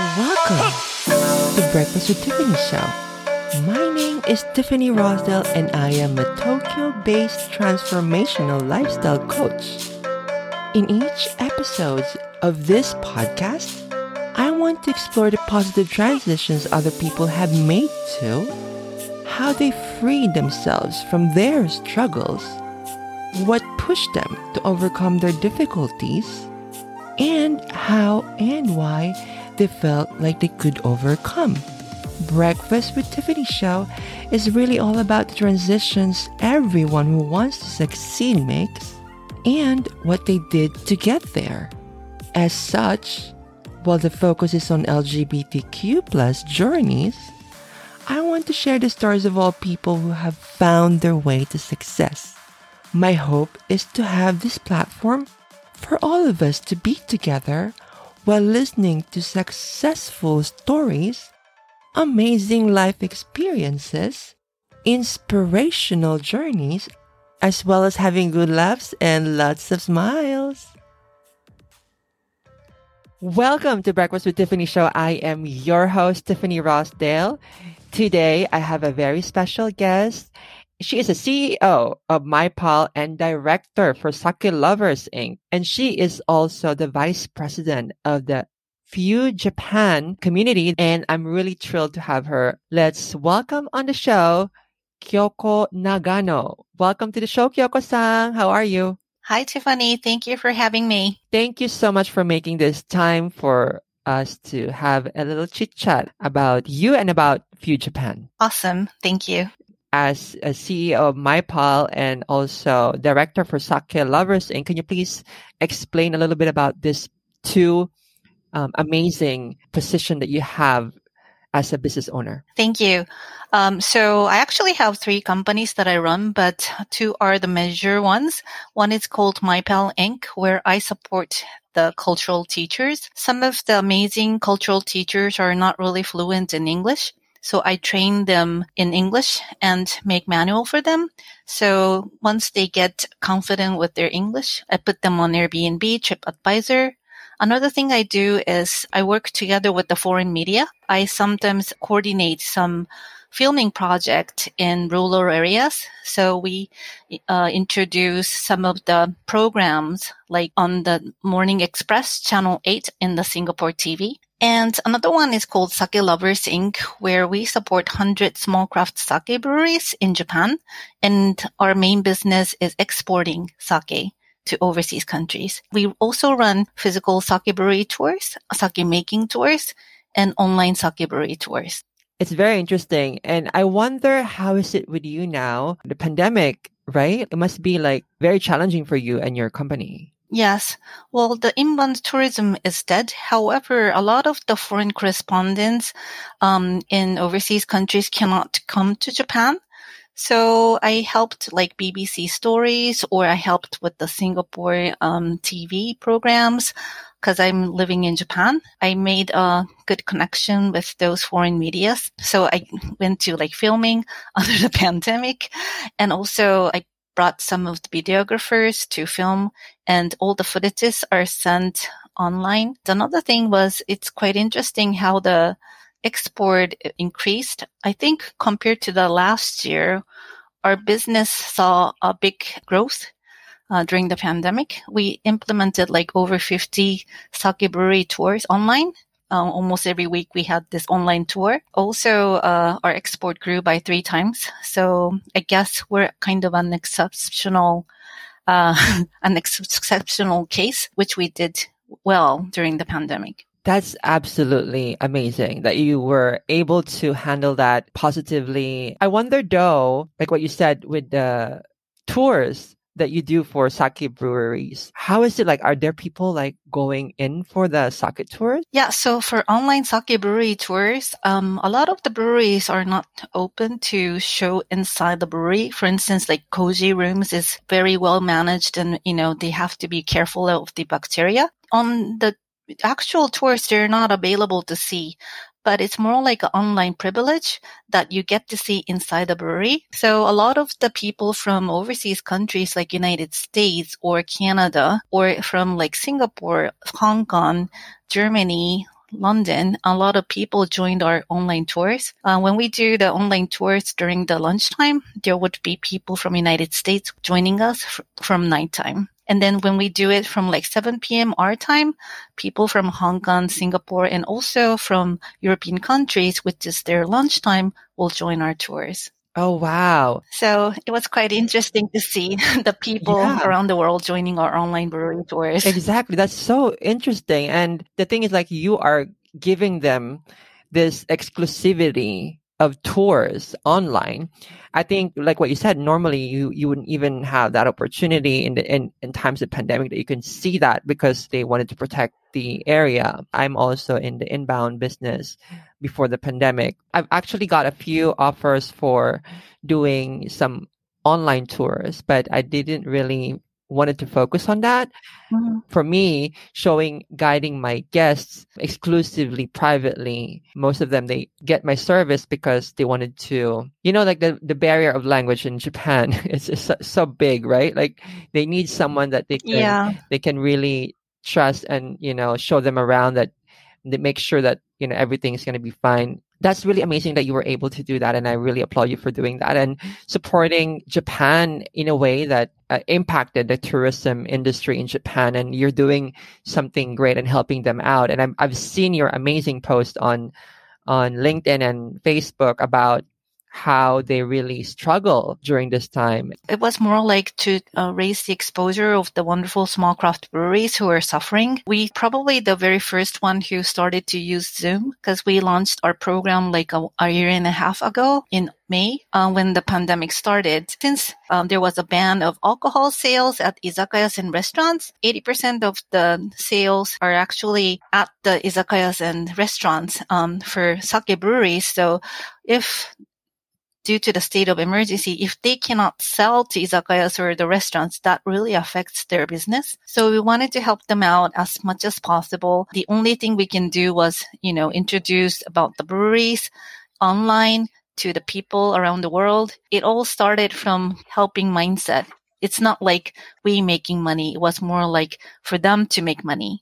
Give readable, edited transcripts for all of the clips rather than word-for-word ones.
Welcome to Breakfast with Tiffany show. My name is Tiffany Rosdell and I am a Tokyo-based transformational lifestyle coach. In each episode of this podcast, I want to explore the positive transitions other people have made to, how they freed themselves from their struggles, what pushed them to overcome their difficulties, and how and why they felt like they could overcome. Breakfast with Tiffany show is really all about the transitions everyone who wants to succeed makes and what they did to get there. As such, while the focus is on LGBTQ plus journeys, I want to share the stories of all people who have found their way to success. My hope is to have this platform for all of us to be together while listening to successful stories, amazing life experiences, inspirational journeys, as well as having good laughs and lots of smiles. Welcome to Breakfast with Tiffany show. I am your host, Tiffany Rosdale. Today, I have a very special guest. She is a CEO of MyPal and director for Sake Lovers Inc. And she is also the vice president of the Few Japan community. And I'm really thrilled to have her. Let's welcome on the show, Kyoko Nagano. Welcome to the show, Kyoko-san. How are you? Hi, Tiffany. Thank you for having me. Thank you so much for making this time for us to have a little chit chat about you and about Few Japan. Awesome. Thank you. As a CEO of MyPal and also director for Sake Lovers Inc., can you please explain a little bit about this two amazing position that you have as a business owner? Thank you. So I actually have 3 companies that I run, but 2 are the major ones. One is called MyPal Inc., where I support the cultural teachers. Some of the amazing cultural teachers are not really fluent in English. So I train them in English and make manual for them. So once they get confident with their English, I put them on Airbnb, TripAdvisor. Another thing I do is I work together with the foreign media. I sometimes coordinate some filming project in rural areas. So we introduce some of the programs like on the Morning Express, Channel 8 in the Singapore TV. And another one is called Sake Lovers Inc., where we support 100 small craft sake breweries in Japan. And our main business is exporting sake to overseas countries. We also run physical sake brewery tours, sake making tours, and online sake brewery tours. It's very interesting. And I wonder, how is it with you now? The pandemic, right? It must be like very challenging for you and your company. Yes. Well, the inbound tourism is dead. However, a lot of the foreign correspondents in overseas countries cannot come to Japan. So I helped like BBC Stories, or I helped with the Singapore TV programs because I'm living in Japan. I made a good connection with those foreign medias. So I went to like filming under the pandemic, and also I brought some of the videographers to film, and all the footages are sent online. Another thing was, it's quite interesting how the export increased. I think compared to the last year, our business saw a big growth during the pandemic. We implemented like over 50 sake brewery tours online. Almost every week we had this online tour. Also, our export grew by 3 times. So I guess we're kind of an exceptional case, which we did well during the pandemic. That's absolutely amazing that you were able to handle that positively. I wonder though, like what you said with the tours that you do for sake breweries, how is it like? Are there people like going in for the sake tours? Yeah, so for online sake brewery tours, a lot of the breweries are not open to show inside the brewery. For instance, like Koji Rooms is very well managed, and they have to be careful of the bacteria. On the actual tours, they're not available to see, but it's more like an online privilege that you get to see inside the brewery. So a lot of the people from overseas countries like United States or Canada, or from like Singapore, Hong Kong, Germany, London, a lot of people joined our online tours. When we do the online tours during the lunchtime, there would be people from United States joining us from nighttime. And then when we do it from like 7 p.m. our time, people from Hong Kong, Singapore, and also from European countries, which is their lunchtime, will join our tours. Oh, wow. So it was quite interesting to see the people around the world joining our online brewery tours. Exactly. That's so interesting. And the thing is, like, you are giving them this exclusivity of tours online. I think, like what you said, normally you wouldn't even have that opportunity in times of pandemic that you can see that because they wanted to protect the area. I'm also in the inbound business before the pandemic. I've actually got a few offers for doing some online tours, but I didn't really wanted to focus on that. Mhm. For me, guiding my guests exclusively privately, most of them, they get my service because they wanted to, like the barrier of language in Japan is so big, right? Like they need someone that they can really trust and, show them around, that they make sure that, everything's going to be fine. That's really amazing that you were able to do that. And I really applaud you for doing that and supporting Japan in a way that impacted the tourism industry in Japan. And you're doing something great and helping them out. And I've seen your amazing post on LinkedIn and Facebook about how they really struggle during this time. It was more like to raise the exposure of the wonderful small craft breweries who are suffering. We probably the very first one who started to use Zoom because we launched our program like a year and a half ago in May when the pandemic started. Since there was a ban of alcohol sales at izakayas and restaurants, 80% of the sales are actually at the izakayas and restaurants for sake breweries. So if due to the state of emergency, if they cannot sell to izakayas or the restaurants, that really affects their business. So we wanted to help them out as much as possible. The only thing we can do was, introduce about the breweries online to the people around the world. It all started from helping mindset. It's not like we making money. It was more like for them to make money.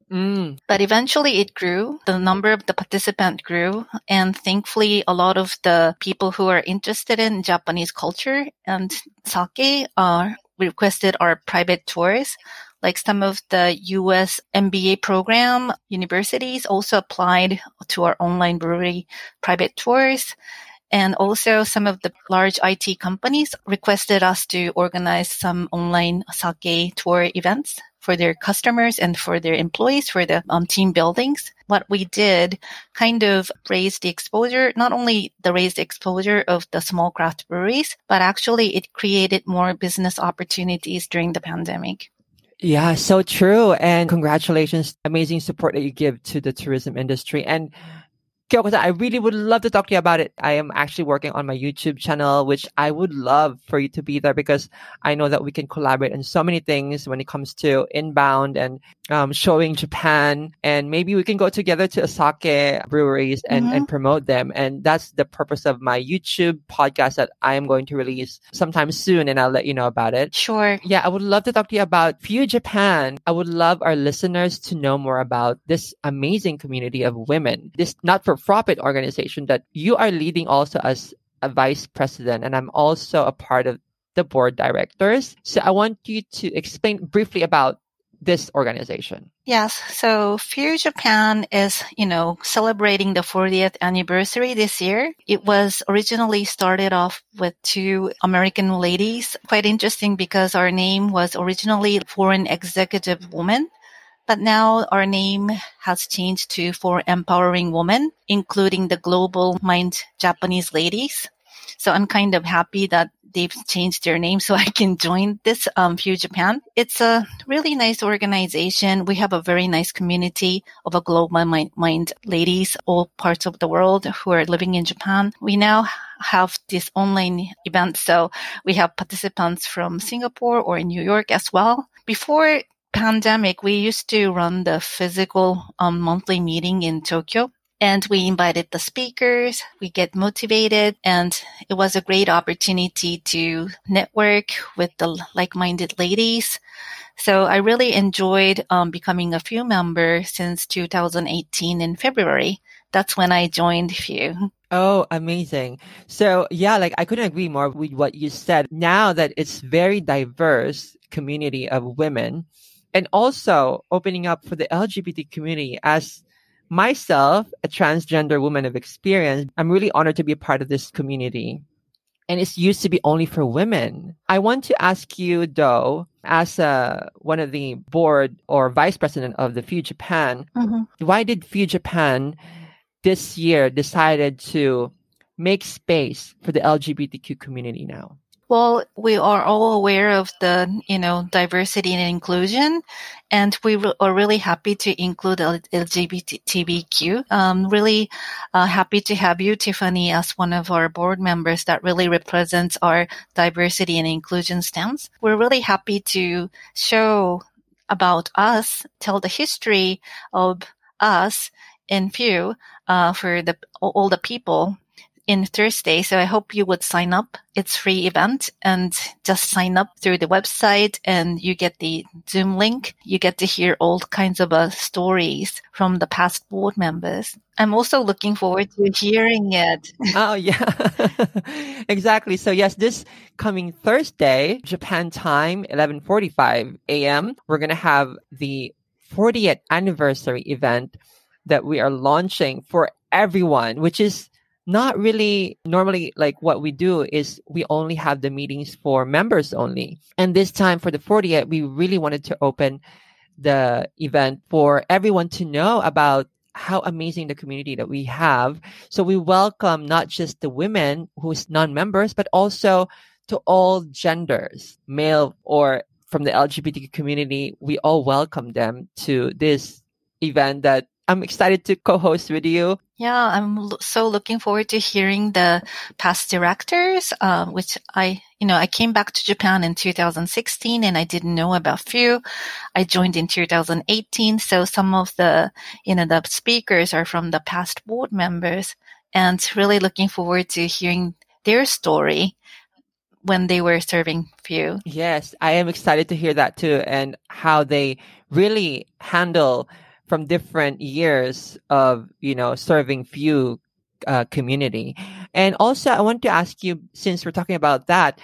But eventually it grew. The number of the participants grew. And thankfully, a lot of the people who are interested in Japanese culture and sake requested our private tours. Like some of the US MBA program universities also applied to our online brewery private tours. And also some of the large IT companies requested us to organize some online sake tour events for their customers and for their employees for the team buildings. What we did kind of raised the exposure, not only the raised exposure of the small craft breweries, but actually it created more business opportunities during the pandemic. Yeah, so true. And congratulations. Amazing support that you give to the tourism industry. And Kyoko-san, I really would love to talk to you about it. I am actually working on my YouTube channel, which I would love for you to be there because I know that we can collaborate on so many things when it comes to inbound and showing Japan. And maybe we can go together to sake breweries and promote them. And that's the purpose of my YouTube podcast that I am going to release sometime soon. And I'll let you know about it. Sure. Yeah, I would love to talk to you about Fuel Japan. I would love our listeners to know more about this amazing community of women, this not-for-profit organization that you are leading also as a vice president. And I'm also a part of the board directors. So I want you to explain briefly about this organization. Yes. So Fuel Japan is, celebrating the 40th anniversary this year. It was originally started off with two American ladies. Quite interesting because our name was originally Foreign Executive Woman. But now our name has changed to For Empowering Women, including the Global Mind Japanese Ladies. So I'm kind of happy that they've changed their name so I can join this Fuel Japan. It's a really nice organization. We have a very nice community of a global mind ladies, all parts of the world who are living in Japan. We now have this online event. So we have participants from Singapore or New York as well. Before pandemic, we used to run the physical monthly meeting in Tokyo. And we invited the speakers, we get motivated, and it was a great opportunity to network with the like-minded ladies. So I really enjoyed becoming a FEW member since 2018 in February. That's when I joined FEW. Oh, amazing. So yeah, like I couldn't agree more with what you said. Now that it's very diverse community of women and also opening up for the LGBT community as myself, a transgender woman of experience, I'm really honored to be a part of this community. And it's used to be only for women. I want to ask you, though, as one of the board or vice president of the FEW Japan, why did FEW Japan this year decided to make space for the LGBTQ community now? Well, we are all aware of the, diversity and inclusion, and we are really happy to include LGBTQ. Really happy to have you, Tiffany, as one of our board members that really represents our diversity and inclusion stance. We're really happy to show about us, tell the history of us in FEW for all the people in Thursday. So I hope you would sign up. It's free event, and just sign up through the website and you get the Zoom link. You get to hear all kinds of stories from the past board members. I'm also looking forward to hearing it. Oh, yeah. Exactly. So yes, this coming Thursday, Japan time, 11:45 a.m., we're going to have the 40th anniversary event that we are launching for everyone, which is not really normally like what we do is we only have the meetings for members only. And this time for the 40th, we really wanted to open the event for everyone to know about how amazing the community that we have. So we welcome not just the women who's non-members, but also to all genders, male or from the LGBTQ community. We all welcome them to this event that I'm excited to co-host with you. Yeah, I'm so looking forward to hearing the past directors, which I came back to Japan in 2016 and I didn't know about FEW. I joined in 2018. So some of the speakers are from the past board members, and really looking forward to hearing their story when they were serving FEW. Yes, I am excited to hear that too, and how they really handle from different years of, serving FEW community. And also, I want to ask you, since we're talking about that,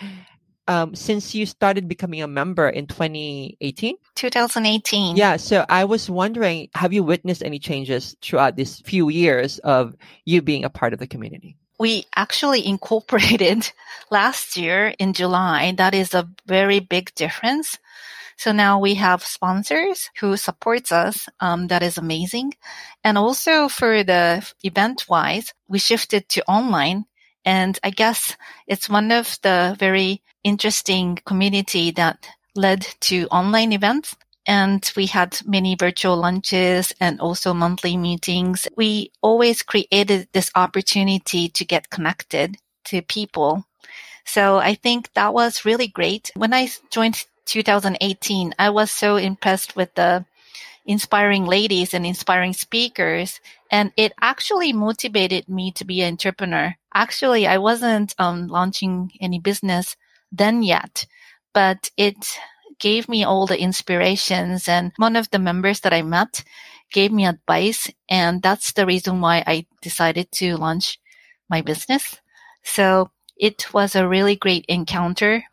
since you started becoming a member in 2018? 2018. Yeah. So I was wondering, have you witnessed any changes throughout these few years of you being a part of the community? We actually incorporated last year in July. That is a very big difference. So now we have sponsors who supports us. That is amazing. And also for the event wise, we shifted to online. And I guess it's one of the very interesting community that led to online events. And we had many virtual lunches and also monthly meetings. We always created this opportunity to get connected to people. So I think that was really great. When I joined 2018, I was so impressed with the inspiring ladies and inspiring speakers, and it actually motivated me to be an entrepreneur. Actually, I wasn't launching any business then yet, but it gave me all the inspirations, and one of the members that I met gave me advice, and that's the reason why I decided to launch my business. So it was a really great encounter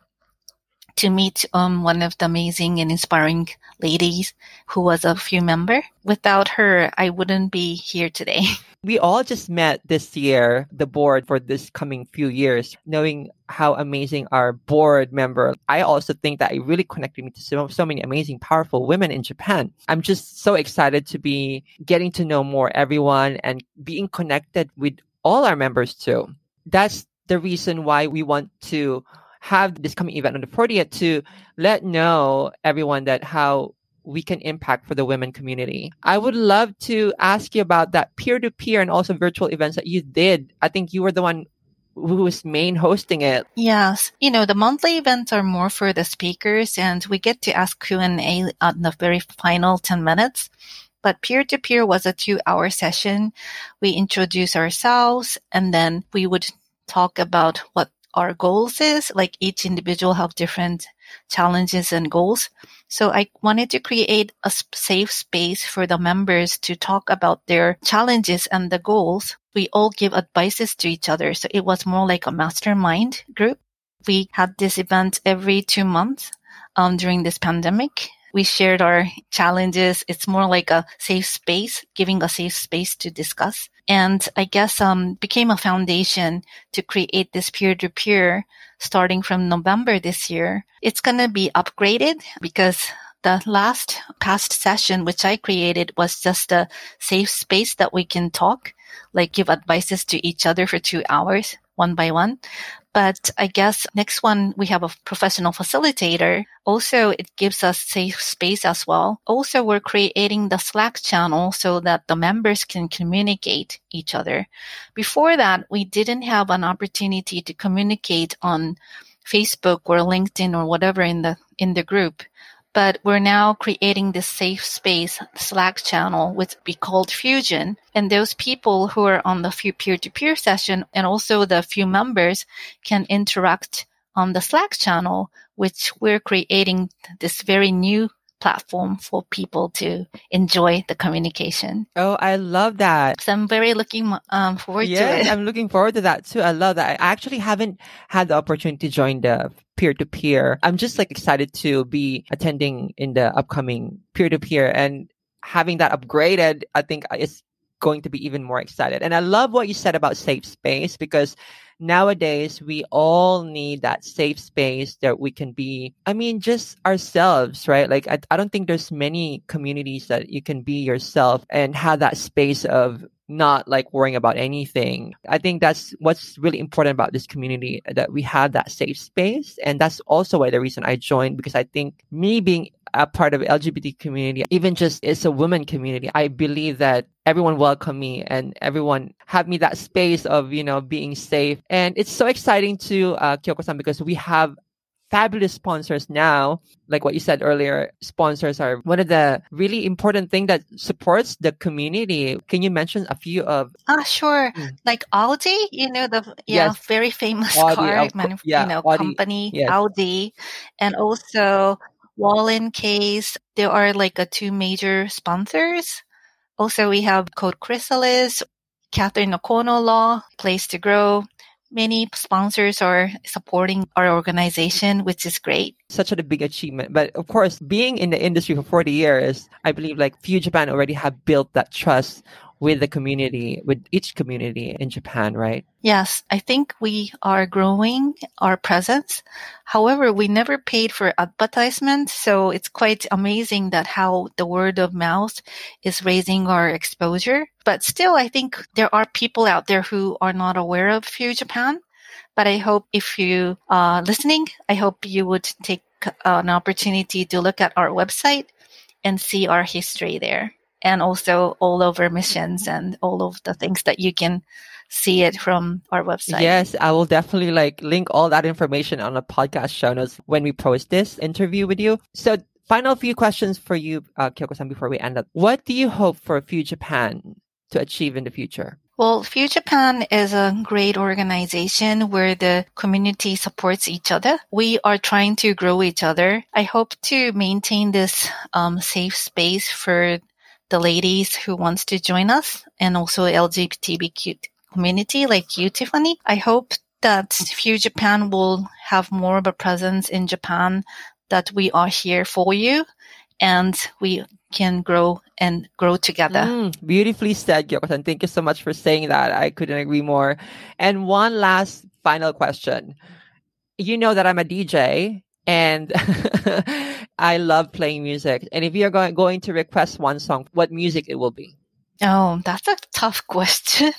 to meet one of the amazing and inspiring ladies who was a FEW member. Without her, I wouldn't be here today. We all just met this year, the board for this coming few years, knowing how amazing our board member. I also think that it really connected me to so many amazing, powerful women in Japan. I'm just so excited to be getting to know more everyone and being connected with all our members too. That's the reason why we want to have this coming event on the 40th to let know everyone that how we can impact for the women community. I would love to ask you about that peer-to-peer and also virtual events that you did. I think you were the one who was main hosting it. Yes. The monthly events are more for the speakers, and we get to ask Q&A on the very final 10 minutes. But peer-to-peer was a 2-hour session. We introduce ourselves and then we would talk about what our goals is. Like each individual have different challenges and goals. So I wanted to create a safe space for the members to talk about their challenges and the goals. We all give advices to each other. So it was more like a mastermind group. We had this event every 2 months during this pandemic. We shared our challenges. It's more like a safe space, giving a safe space to discuss. And I guess became a foundation to create this peer-to-peer starting from November this year. It's going to be upgraded because the past session, which I created, was just a safe space that we can talk, like give advices to each other for 2 hours, one by one. But I guess next one, we have a professional facilitator. Also, it gives us safe space as well. Also, we're creating the Slack channel so that the members can communicate each other. Before that, we didn't have an opportunity to communicate on Facebook or LinkedIn or whatever in the group. But we're now creating this safe space Slack channel, which we called Fusion. And those people who are on the peer-to-peer session and also the few members can interact on the Slack channel, which we're creating this very new platform for people to enjoy the communication. Oh, I love that. So I'm very looking forward to it. Yes, I'm looking forward to that too. I love that. I actually haven't had the opportunity to join the peer-to-peer. I'm just like excited to be attending in the upcoming peer-to-peer, and having that upgraded, I think is going to be even more excited. And I love what you said about safe space, because nowadays we all need that safe space that we can be, just ourselves, right? Like, I don't think there's many communities that you can be yourself and have that space of not like worrying about anything. I think that's what's really important about this community, that we have that safe space. And that's also why the reason I joined, because I think me being a part of the LGBT community, even just it's a women community, I believe that everyone welcome me and everyone have me that space of, being safe. And it's so exciting to Kyoko-san, because we have fabulous sponsors now. Like what you said earlier, sponsors are one of the really important thing that supports the community. Can you mention a few of? Sure. Like Audi, Yes. very famous Audi, car Audi, company, yes. Audi, and also Wall & Case. There are like 2 major sponsors. Also, we have Code Chrysalis, Catherine Okono Law, Place to Grow. Many sponsors are supporting our organization, which is great. Such a big achievement. But of course, being in the industry for 40 years, I believe like Few Japan already have built that trust with the community, with each community in Japan, right? Yes, I think we are growing our presence. However, we never paid for advertisement, so it's quite amazing that how the word of mouth is raising our exposure. But still, I think there are people out there who are not aware of Few Japan. But I hope if you are listening, I hope you would take an opportunity to look at our website and see our history there. And also all of our missions and all of the things that you can see it from our website. Yes, I will definitely link all that information on the podcast show notes when we post this interview with you. So final few questions for you, Kyoko-san, before we end up. What do you hope for Few Japan to achieve in the future? Well, Few Japan is a great organization where the community supports each other. We are trying to grow each other. I hope to maintain this safe space for the ladies who wants to join us, and also LGBTQ community like you, Tiffany. I hope that Few Japan will have more of a presence in Japan, that we are here for you and we can grow together. Beautifully said, Kyoko-san. Thank you so much for saying that. I couldn't agree more. And one last final question. You know that I'm a DJ. And I love playing music. And if you're going to request one song, what music it will be? Oh, that's a tough question.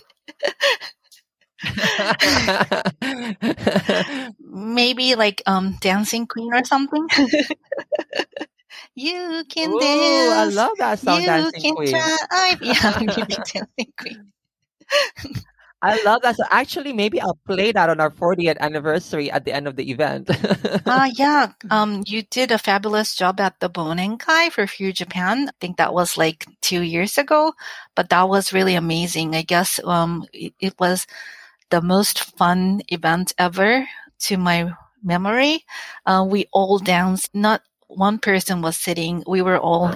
Maybe like Dancing Queen or something. You can dance. I love that song, Dancing Queen. Yeah, maybe Dancing Queen. I love that. So actually, maybe I'll play that on our 40th anniversary at the end of the event. Yeah. You did a fabulous job at the Bonenkai for Few Japan. I think that was like 2 years ago, but that was really amazing. I guess, it was the most fun event ever to my memory. We all danced. Not one person was sitting. We were all,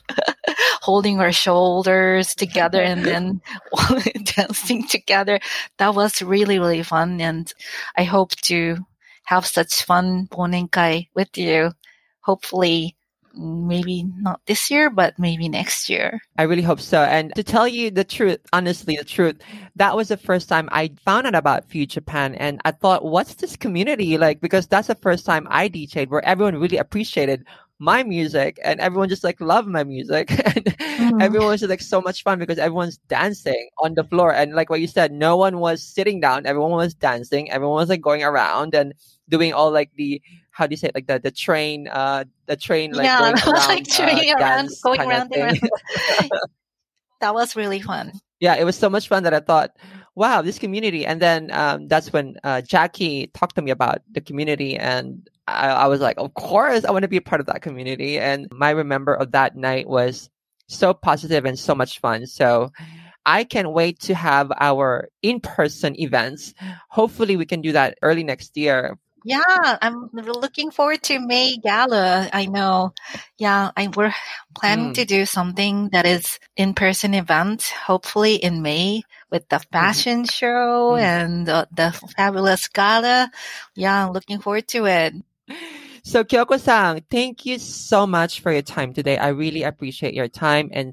holding our shoulders together and then dancing together. That was really, really fun. And I hope to have such fun Bonenkai with you. Hopefully, maybe not this year, but maybe next year. I really hope so. And to tell you the truth, honestly, the truth, that was the first time I found out about Few Japan. And I thought, what's this community like? Because that's the first time I DJ'd where everyone really appreciated my music and everyone just like loved my music. And everyone was just like so much fun because everyone's dancing on the floor. And like what you said, no one was sitting down. Everyone was dancing. Everyone was like going around and doing all like the, how do you say it? Like the train like Yeah, going that was around, like turning around, dance going kind of around and thing. around. That was really fun. Yeah, it was so much fun that I thought, wow, this community. And then that's when Jackie talked to me about the community. And I was like, of course, I want to be a part of that community. And my remember of that night was so positive and so much fun. So I can't wait to have our in-person events. Hopefully we can do that early next year. Yeah, I'm looking forward to May Gala. I know. Yeah, we're planning to do something that is in-person event, hopefully in May with the fashion show and the fabulous gala. Yeah, looking forward to it. So Kyoko-san, thank you so much for your time today. I really appreciate your time and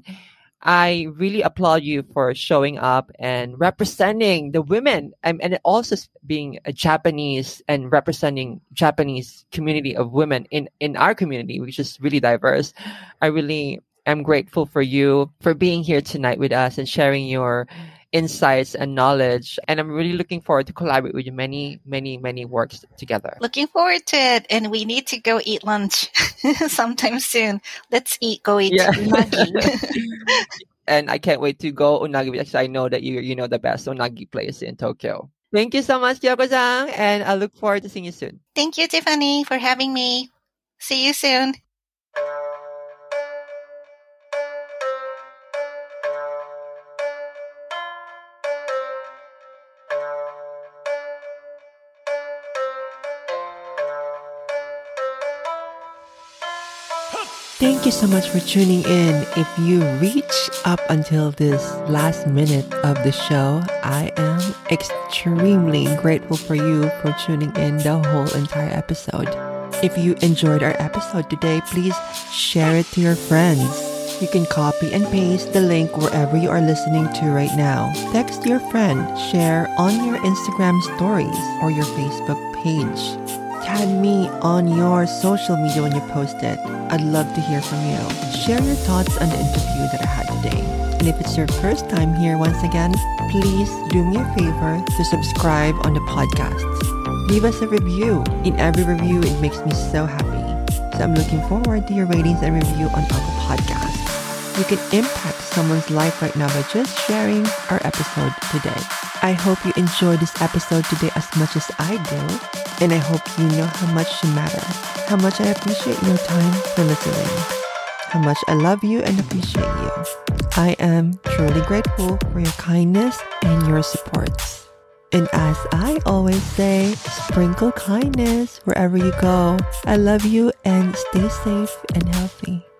I really applaud you for showing up and representing the women and also being a Japanese and representing Japanese community of women in our community, which is really diverse. I really am grateful for you for being here tonight with us and sharing your insights and knowledge. And I'm really looking forward to collaborate with you many, many, many works together. Looking forward to it. And we need to go eat lunch sometime soon. Let's go eat unagi. And I can't wait to go unagi because I know that you know the best unagi place in Tokyo. Thank you so much, Kyoko-san, and I look forward to seeing you soon. Thank you, Tiffany, for having me. See you soon. Thank you so much for tuning in. If you reach up until this last minute of the show, I am extremely grateful for you for tuning in the whole entire episode. If you enjoyed our episode today, please share it to your friends. You can copy and paste the link wherever you are listening to right now. Text your friend, share on your Instagram stories or your Facebook page. Tag me on your social media when you post it. I'd love to hear from you. Share your thoughts on the interview that I had today. And if it's your first time here once again, please do me a favor to subscribe on the podcast. Leave us a review. In every review, it makes me so happy. So I'm looking forward to your ratings and review on Apple Podcasts. You can impact someone's life right now by just sharing our episode today. I hope you enjoyed this episode today as much as I do. And I hope you know how much you matter, how much I appreciate your time for listening, how much I love you and appreciate you. I am truly grateful for your kindness and your support. And as I always say, sprinkle kindness wherever you go. I love you and stay safe and healthy.